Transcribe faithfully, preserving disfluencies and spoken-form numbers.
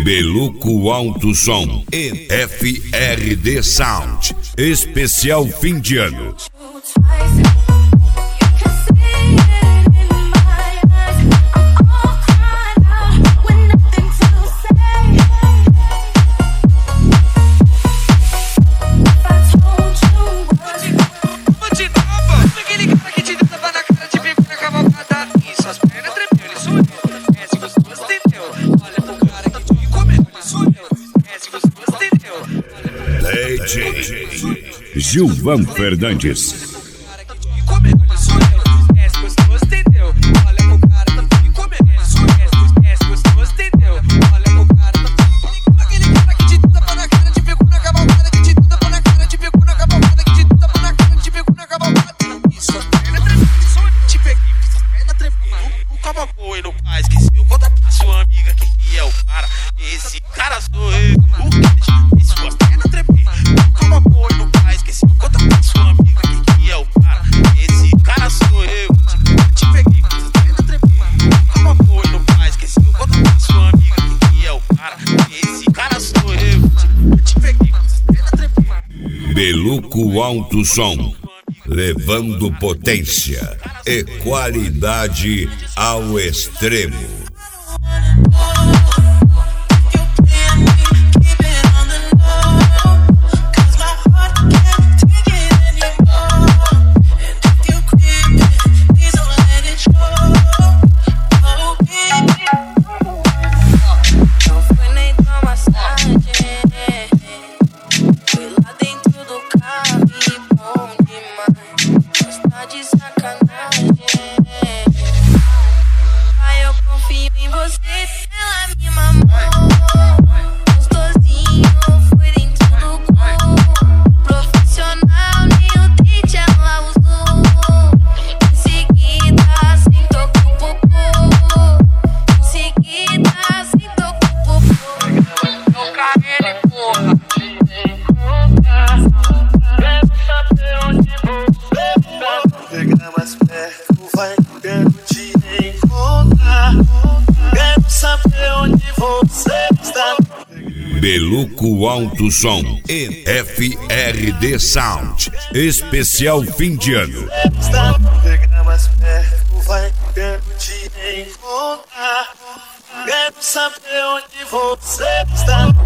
Beluco Alto Som e F R D Sound. Especial fim de ano. Gilvan Fernandes. Beluco Alto Som, levando potência e qualidade ao extremo. Beluco Alto Som e F R D Sound. Especial fim de ano. Pega mais perto, vai, quero te encontrar. Quero saber onde você está.